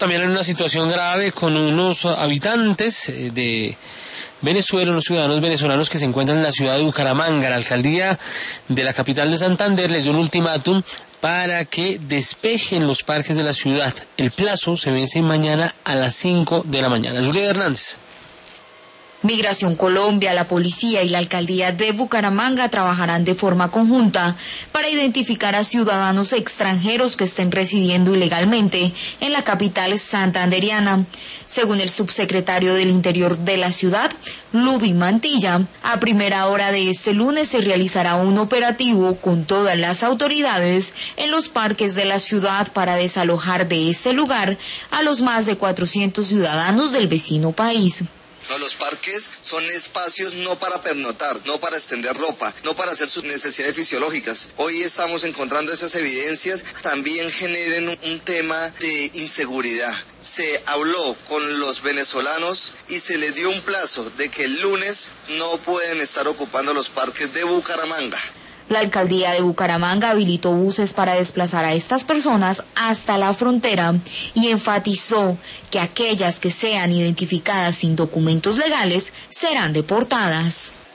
También en una situación grave con unos habitantes de Venezuela, unos ciudadanos venezolanos que se encuentran en la ciudad de Bucaramanga. La alcaldía de la capital de Santander les dio un ultimátum para que despejen los parques de la ciudad. El plazo se vence mañana a las 5 de la mañana. Julia Hernández. Migración Colombia, la policía y la alcaldía de Bucaramanga trabajarán de forma conjunta para identificar a ciudadanos extranjeros que estén residiendo ilegalmente en la capital santandereana. Según el subsecretario del Interior de la ciudad, Ludy Mantilla, a primera hora de este lunes se realizará un operativo con todas las autoridades en los parques de la ciudad para desalojar de este lugar a los más de 400 ciudadanos del vecino país. No, los parques son espacios no para pernoctar, no para extender ropa, no para hacer sus necesidades fisiológicas. Hoy estamos encontrando esas evidencias, también generen un tema de inseguridad. Se habló con los venezolanos y se les dio un plazo de que el lunes no pueden estar ocupando los parques de Bucaramanga. La alcaldía de Bucaramanga habilitó buses para desplazar a estas personas hasta la frontera y enfatizó que aquellas que sean identificadas sin documentos legales serán deportadas.